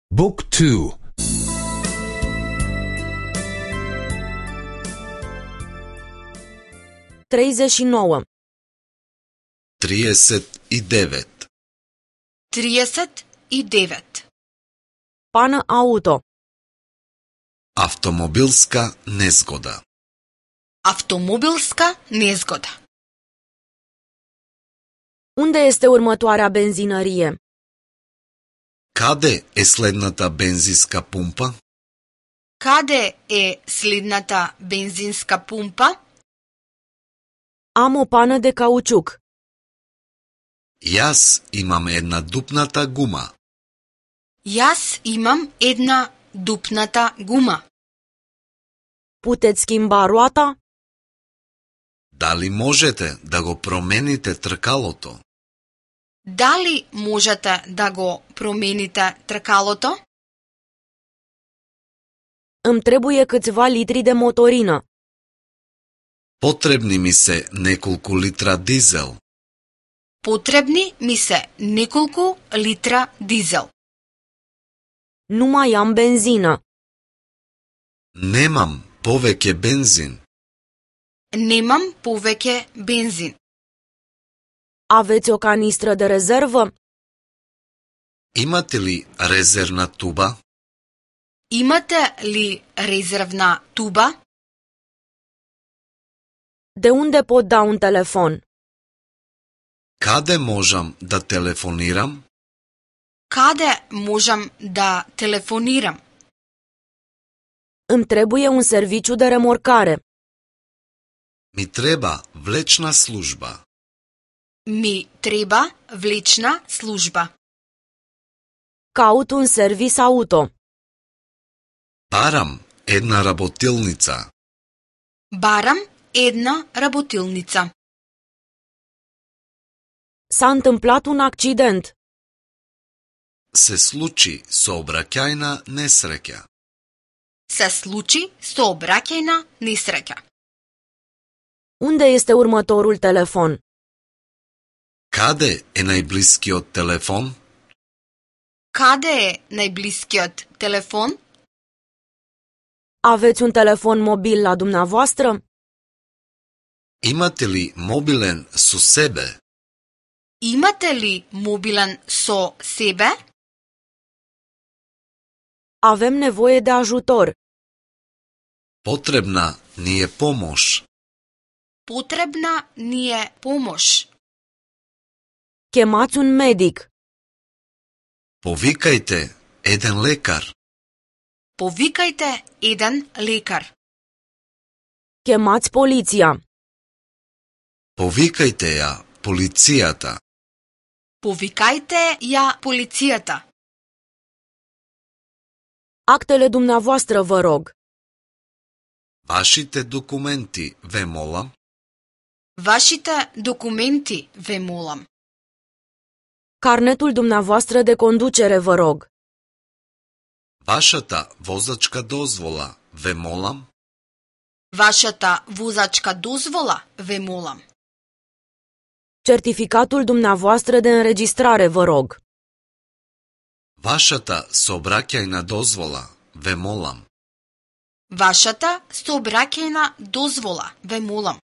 Book 2. 39. 39. 39. Pană auto. Автомобилска незгода. Автомобилска незгода. Unde este următoarea benzinărie? Каде е следната бензинска пумпа? Каде е следната бензинска пумпа? Am o pană de cauciuc. Јас имам една дупната гума. Јас имам една дупната гума. Puteți schimba roata? Дали можете да го промените тркалото? Дали можете да го промените тркалото? Îmi trebuie câțiva litri de motorină. Потребни ми се неколку литра дизел. Потребни ми се неколку литра дизел. Nu mai am benzină. Немам повеќе бензин. Немам повеќе бензин. Aveți o canistră de rezervă? Имате ли резервна туба? Имате ли резервна туба? De unde pot da un telefon? Каде можам да телефонирам? Каде можам да телефонирам? Îmi trebuie un serviciu de remorcare. Ми треба влечна служба. Ми треба влечна служба. Caut un servis auto. Барам една работилница. Барам една работилница. S-a întâmplat un accident. Се случи сообраќајна несреќа. Се случи сообраќајна несреќа. Unde este următorul telefon? Каде е најблискиот телефон? Каде е најблискиот телефон? Aveți un telefon mobil la dumneavoastră? Имате ли мобилен со себе? Имате ли мобилен со себе? Avem nevoie de ajutor. Потребна ни е помош. Потребна ни е помош. Chemați un medic. Повикајте еден лекар. Повикајте еден лекар. Chemați poliția. Повикајте ја полицијата. Повикајте ја полицијата. Actele dumneavoastră, vă rog. Вашите документи, ве молам. Вашите документи, ве молам. Carnetul dumneavoastră de conducere, vă rog. Вашата возачка дозвола, ве молам. Вашата возачка дозвола, ве молам. Certificatul dumneavoastră de înregistrare, vă rog. Вашата сообраќајна дозвола, ве молам. Вашата сообраќајна дозвола, ве молам.